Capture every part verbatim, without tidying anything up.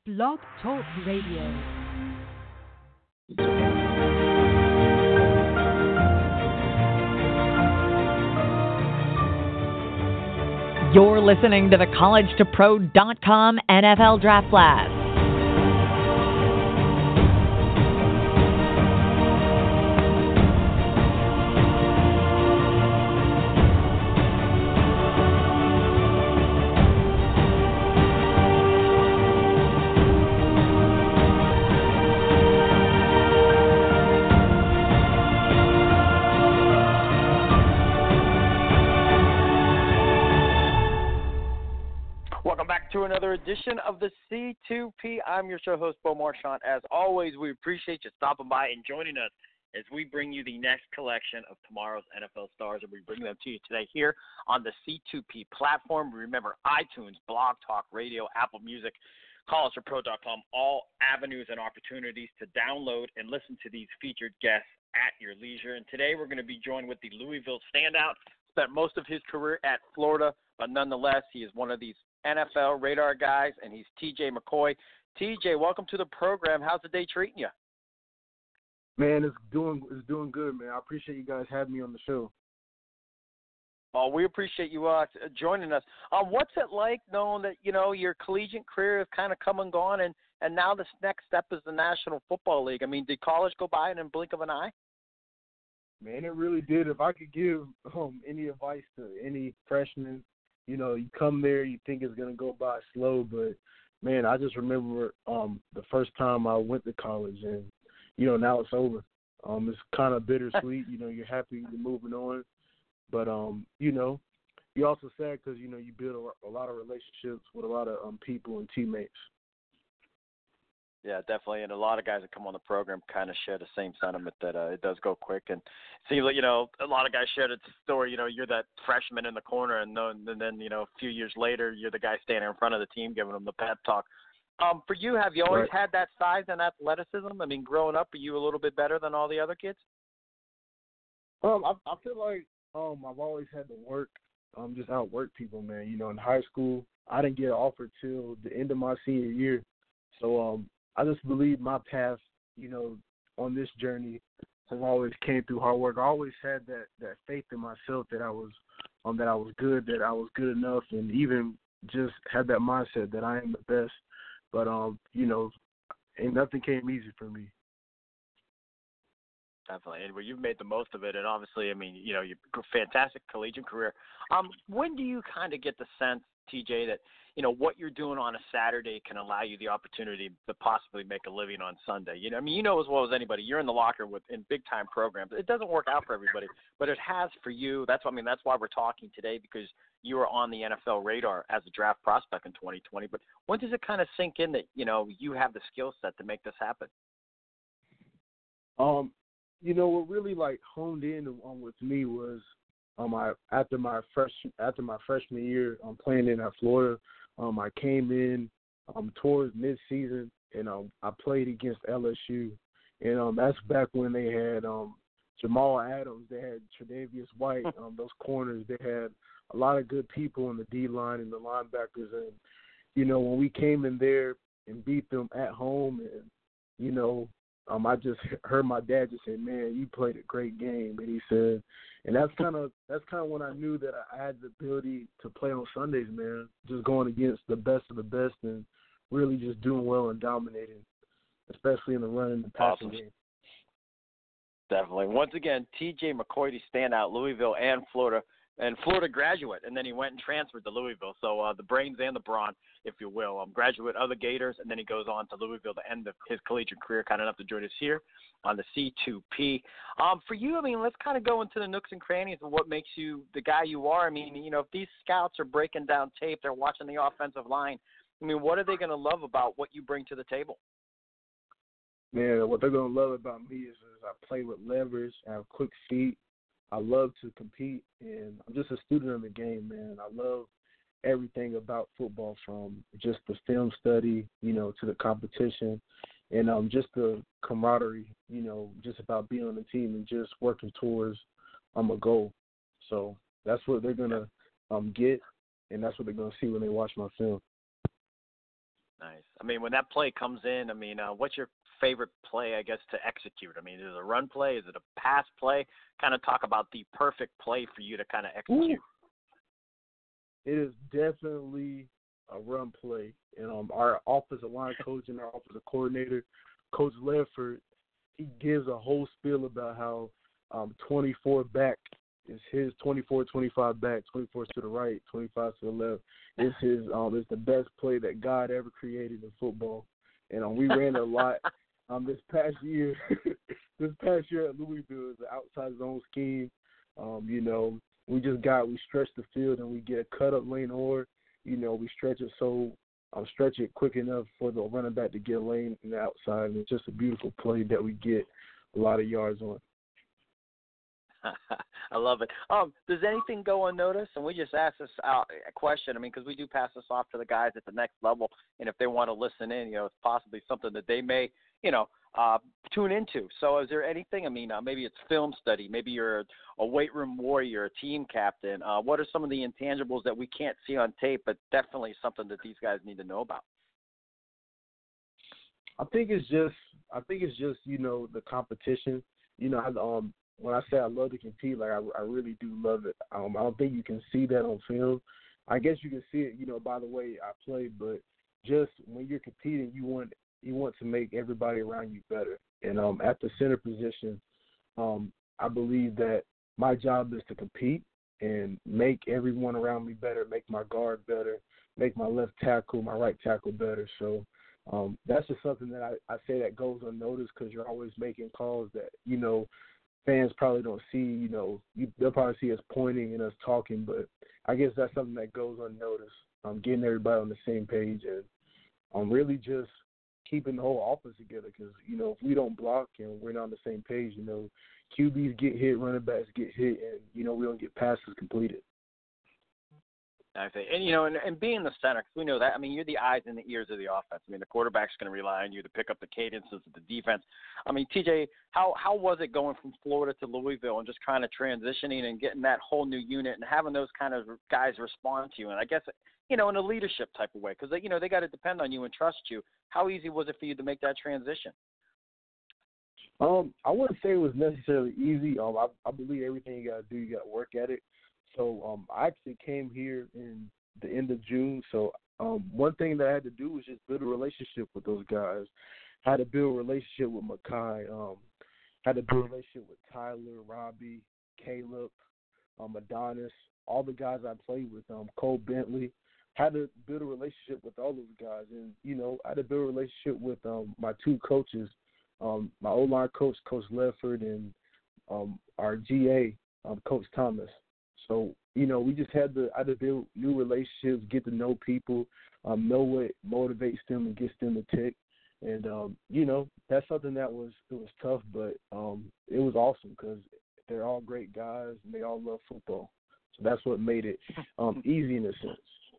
Blog Talk Radio. You're listening to the college to pro dot com N F L Draft Blast. To another edition of the C two P. I'm your show host, Bo Marchant. As always, we appreciate you stopping by and joining us as we bring you the next collection of tomorrow's N F L stars, and we bring them to you today here on the C two P platform. Remember, iTunes, Blog Talk Radio, Apple Music, college to pro dot com, all avenues and opportunities to download and listen to these featured guests at your leisure. And today we're going to be joined with the Louisville standout. Spent most of his career at Florida, but nonetheless, he is one of these N F L radar guys, and he's T J McCoy. T J, welcome to the program. How's the day treating you? Man, it's doing it's doing good, man. I appreciate you guys having me on the show. Well, we appreciate you uh, joining us. Um, what's it like knowing that, you know, your collegiate career has kind of come and gone, and, and now this next step is the National Football League? I mean, did college go by in a blink of an eye? Man, it really did. If I could give um, any advice to any freshman, you know, you come there, you think it's going to go by slow, but, man, I just remember um, the first time I went to college, and, you know, now it's over. Um, it's kind of bittersweet. You know, you're happy you're moving on. But, um, you know, you're also sad because, you know, you build a, a lot of relationships with a lot of um, people and teammates. Yeah, definitely, and a lot of guys that come on the program kind of share the same sentiment that uh, it does go quick. And see, you know, a lot of guys share the story. You know, you're that freshman in the corner, and then, and then you know, a few years later, you're the guy standing in front of the team giving them the pep talk. Um, for you, have you always Right. had that size and athleticism? I mean, growing up, are you a little bit better than all the other kids? Um, I, I feel like um, I've always had to work, um, just outwork people, man. You know, in high school, I didn't get offered till the end of my senior year. So, um, I just believe my path, you know, on this journey has always came through hard work. I always had that, that faith in myself that I was um that I was good, that I was good enough, and even just had that mindset that I am the best. But um, you know, and nothing came easy for me. Definitely, and well, you've made the most of it, and obviously, I mean, you know, your fantastic collegiate career. Um, when do you kind of get the sense, T J, that you know what you're doing on a Saturday can allow you the opportunity to possibly make a living on Sunday? You know, I mean, you know as well as anybody, you're in the locker with in big time programs. It doesn't work out for everybody, but it has for you. That's what I mean. That's why we're talking today, because you are on the N F L radar as a draft prospect in twenty twenty. But when does it kind of sink in that you know you have the skill set to make this happen? Um. You know, what really like honed in on with me was um I after my fresh after my freshman year um playing in at Florida, um I came in um towards mid season and um I played against L S U, and um that's back when they had um Jamal Adams, they had Tre'Davious White, um those corners, they had a lot of good people in the D line and the linebackers, and you know when we came in there and beat them at home, and you know. Um, I just heard my dad just say, "Man, you played a great game," and he said, and that's kind of that's kind of when I knew that I had the ability to play on Sundays, man. Just going against the best of the best and really just doing well and dominating, especially in the run and the passing Awesome. game. Definitely. Once again, T J McCoy, standout, Louisville and Florida, and Florida graduate, and then he went and transferred to Louisville. So uh, the brains and the brawn, if you will. Um, graduate of the Gators, and then he goes on to Louisville to end of his collegiate career, kind enough to join us here on the C two P. Um, for you, I mean, let's kind of go into the nooks and crannies of what makes you the guy you are. I mean, you know, if these scouts are breaking down tape, they're watching the offensive line, I mean, what are they going to love about what you bring to the table? Man, what they're going to love about me is, is I play with levers, I have quick feet, I love to compete, and I'm just a student of the game, man. I love everything about football, from just the film study, you know, to the competition, and um, just the camaraderie, you know, just about being on the team and just working towards um, a goal. So that's what they're going to um, get, and that's what they're going to see when they watch my film. Nice. I mean, when that play comes in, I mean, uh, what's your favorite play, I guess, to execute? I mean, is it a run play? Is it a pass play? Kind of talk about the perfect play for you to kind of execute. Ooh. It is definitely a run play. And um, our offensive line coach and our offensive coordinator, Coach Ledford, he gives a whole spiel about how um, twenty-four back is his, twenty-four, twenty-five back, twenty-four to the right, twenty-five to the left. It's his. Um, it's the best play that God ever created in football. And um, we ran a lot um, this past year. this past year at Louisville is an outside zone scheme. Um, you know, we just got we stretch the field and we get a cut up lane, or you know we stretch it so um, stretch it quick enough for the running back to get a lane in the outside. And it's just a beautiful play that we get a lot of yards on. I love it. Um, does anything go unnoticed? And we just asked this out a question. I mean, because we do pass this off to the guys at the next level, and if they want to listen in, you know, it's possibly something that they may, you know, uh, tune into. So, is there anything? I mean, uh, maybe it's film study, maybe you're a weight room warrior, a team captain. Uh, what are some of the intangibles that we can't see on tape, but definitely something that these guys need to know about? I think it's just, I think it's just, you know, the competition. You know, I, um. When I say I love to compete, like I, I really do love it. Um, I don't think you can see that on film. I guess you can see it, you know, by the way I play. But just when you're competing, you want you want to make everybody around you better. And um, at the center position, um, I believe that my job is to compete and make everyone around me better, make my guard better, make my left tackle, my right tackle better. So um, that's just something that I, I say that goes unnoticed because you're always making calls that, you know, fans probably don't see, you know, you, they'll probably see us pointing and us talking, but I guess that's something that goes unnoticed. Um, getting everybody on the same page and um, really just keeping the whole offense together because, you know, if we don't block and we're not on the same page, you know, Q Bs get hit, running backs get hit, and, you know, we don't get passes completed. I say, and you know, and, and being the center, because we know that. I mean, you're the eyes and the ears of the offense. I mean, the quarterback's going to rely on you to pick up the cadences of the defense. I mean, T J, how how was it going from Florida to Louisville and just kind of transitioning and getting that whole new unit and having those kind of guys respond to you? And I guess, you know, in a leadership type of way, because you know they got to depend on you and trust you. How easy was it for you to make that transition? Um, I wouldn't say it was necessarily easy. Um, I, I believe everything you got to do, you got to work at it. So um, I actually came here in the end of June. So um, one thing that I had to do was just build a relationship with those guys. I had to build a relationship with Makai. Um, had to build a relationship with Tyler, Robbie, Caleb, um, Adonis, all the guys I played with, um, Cole Bentley. Had to build a relationship with all those guys. And, you know, I had to build a relationship with um, my two coaches, um, my O-line coach, Coach Ledford, and um, our G A, um, Coach Thomas. So, you know, we just had to, I had to build new relationships, get to know people, um, know what motivates them and gets them to tick. And, um, you know, that's something that was, it was tough, but um, it was awesome because they're all great guys and they all love football. So that's what made it um, easy in a sense.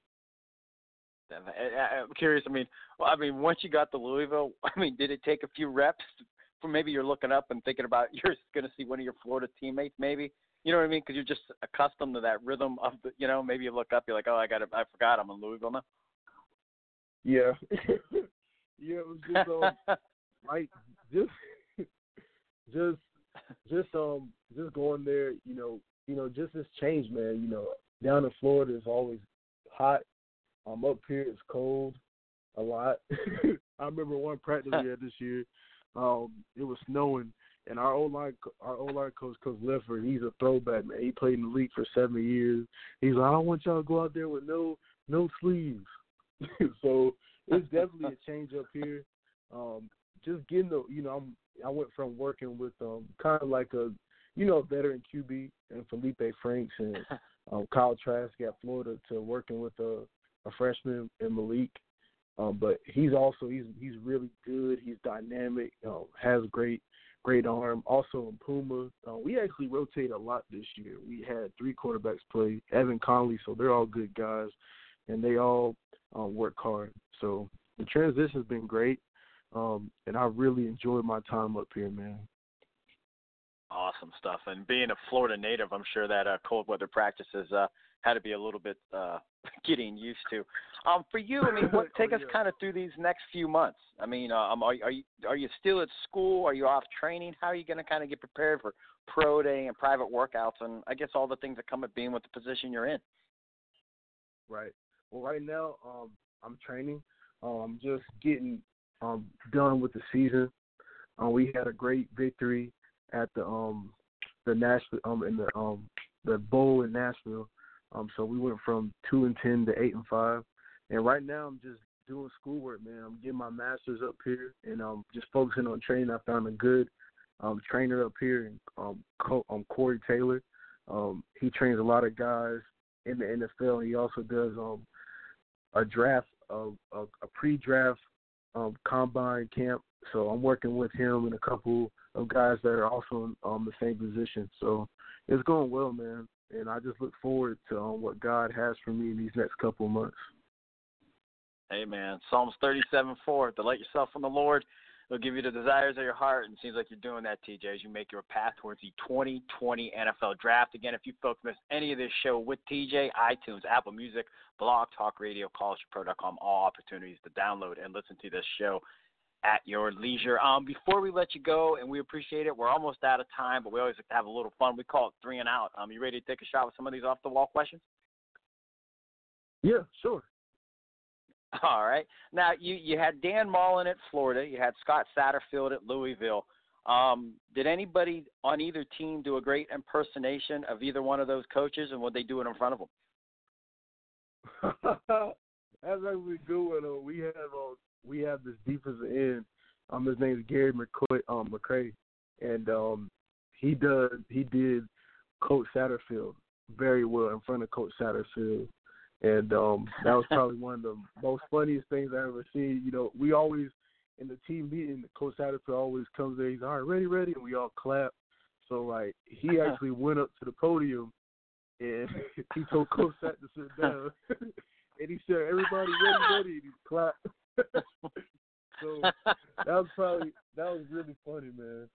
I'm curious, I mean, well, I mean, once you got to Louisville, I mean, did it take a few reps for maybe you're looking up and thinking about you're going to see one of your Florida teammates maybe? You know what I mean? Because you're just accustomed to that rhythm of the, you know, maybe you look up, you're like, oh, I got it, I forgot I'm in Louisville now. Yeah. yeah, it was just, um, like, just, just, just, um, just going there, you know, you know, just this change, man. You know, down in Florida is always hot. Um, up here it's cold a lot. I remember one practice we had this year. Um, it was snowing. And our O-line, our O-line coach, Coach Ledford, he's a throwback, man. He played in the league for seven years. He's like, I don't want y'all to go out there with no no sleeves. So it's definitely a change up here. Um, just getting the, you know, I'm, I went from working with um, kind of like a, you know, veteran Q B and Felipe Franks and um, Kyle Trask at Florida to working with a, a freshman in Malik. Um, but he's also he's he's really good. He's dynamic. Um, has great. Great arm. Also in Puma, uh, we actually rotate a lot this year. We had three quarterbacks play, Evan Conley, so they're all good guys, and they all uh, work hard. So the transition's been great, um, and I really enjoyed my time up here, man. Awesome stuff. And being a Florida native, I'm sure that uh, cold weather practices uh, had to be a little bit uh, getting used to. Um, for you, I mean, what, take oh, us yeah. kind of through these next few months. I mean, uh, um, are, are you are you still at school? Are you off training? How are you going to kind of get prepared for pro day and private workouts, and I guess all the things that come with being with the position you're in? Right. Well, right now, um, I'm training. Um, I'm just getting um, done with the season. Um, we had a great victory at the um the Nashville um in the um the bowl in Nashville. Um, so we went from two and ten to eight and five, and right now I'm just doing schoolwork, man. I'm getting my master's up here, and um just focusing on training. I found a good um trainer up here, and um, Co- um Corey Taylor. Um, he trains a lot of guys in the N F L, and he also does um a draft of a, a pre-draft um combine camp. So I'm working with him and a couple of guys that are also in um, the same position. So it's going well, man. And I just look forward to um, what God has for me in these next couple of months. Hey, man, Psalms thirty-seven four, delight yourself in the Lord. He'll give you the desires of your heart, and it seems like you're doing that, T J, as you make your path towards the twenty twenty N F L Draft. Again, if you folks missed any of this show with T J, iTunes, Apple Music, Blog Talk Radio, college to pro dot com, all opportunities to download and listen to this show at your leisure. Um, before we let you go, and we appreciate it, we're almost out of time, but we always like to have a little fun. We call it three and out. Um, you ready to take a shot with some of these off-the-wall questions? Yeah, sure. All right. Now, you, you had Dan Mullen at Florida. You had Scott Satterfield at Louisville. Um, did anybody on either team do a great impersonation of either one of those coaches, and would they do it in front of them? That's actually a good one. Uh, we have uh, we have this defensive end. Um, his name is Gary McCoy, um, McCray, and um, he does he did Coach Satterfield very well in front of Coach Satterfield, and um, that was probably one of the most funniest things I ever seen. You know, we always in the team meeting, Coach Satterfield always comes there. He's all right, ready, ready, and we all clap. So like he actually went up to the podium and he told Coach Sat to sit down. And he said, everybody ready, ready, and he clapped. So that was probably, that was really funny, man.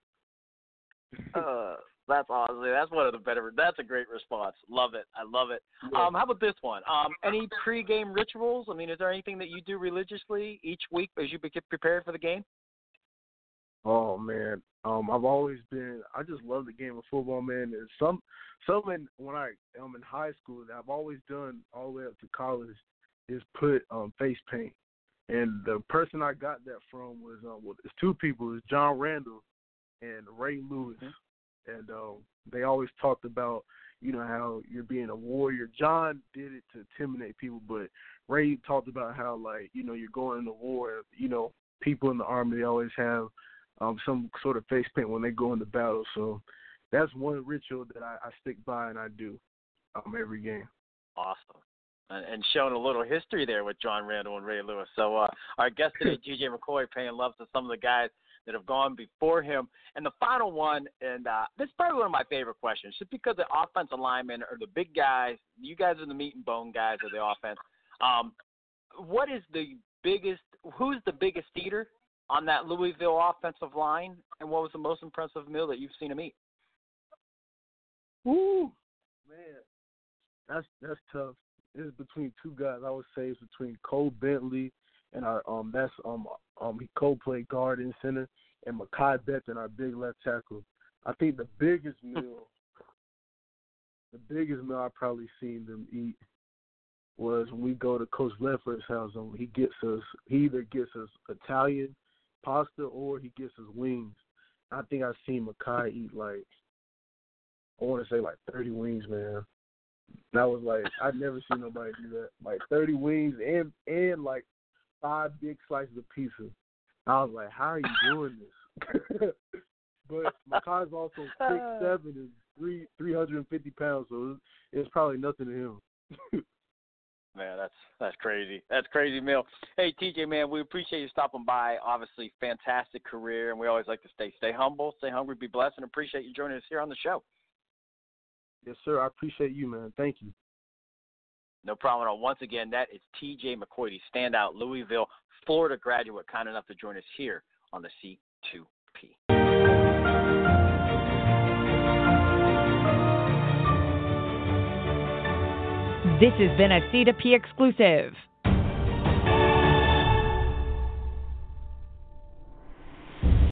uh, that's awesome. That's one of the better, that's a great response. Love it. I love it. Yeah. Um, how about this one? Um, any pregame rituals? I mean, is there anything that you do religiously each week as you get prepared for the game? Oh, man. Um, I've always been, I just love the game of football, man. And some, some in, when I am in high school, that I've always done all the way up to college is put um, face paint. And the person I got that from was, um, well, it's two people. It's John Randall and Ray Lewis. Mm-hmm. And um, they always talked about, you know, how you're being a warrior. John did it to intimidate people, but Ray talked about how, like, you know, you're going into war. You know, people in the Army, they always have um, some sort of face paint when they go into battle. So that's one ritual that I, I stick by and I do um, every game. Awesome. And showing a little history there with John Randall and Ray Lewis. So uh, our guest today, T J McCoy, paying love to some of the guys that have gone before him. And the final one, and uh, this is probably one of my favorite questions, just because the offensive linemen are the big guys. You guys are the meat and bone guys of the offense. Um, what is the biggest – who's the biggest eater on that Louisville offensive line, and what was the most impressive meal that you've seen him eat? Woo, man, that's that's tough. It's between two guys. I would say it's between Cole Bentley and our um that's um um he Cole played guard and center, and Mekhi Becton, our big left tackle. I think the biggest meal, the biggest meal I've probably seen them eat was when we go to Coach Leffler's house. And he gets us, he either gets us Italian pasta or he gets us wings. I think I've seen Mekhi eat like, I want to say like thirty wings, man. And I was like, I'd never seen nobody do that. Like thirty wings and and like five big slices of pizza. I was like, how are you doing this? But Mekhi's also six seven and three three hundred and fifty pounds, so it's, it's probably nothing to him. Man, that's that's crazy. That's crazy, Mill. Hey, T J, man, we appreciate you stopping by. Obviously, fantastic career, and we always like to stay stay humble, stay hungry, be blessed, and appreciate you joining us here on the show. Yes, sir. I appreciate you, man. Thank you. No problem at all. Once again, that is T J McCoy, standout Louisville, Florida graduate, kind enough to join us here on the C two P. This has been a C two P exclusive.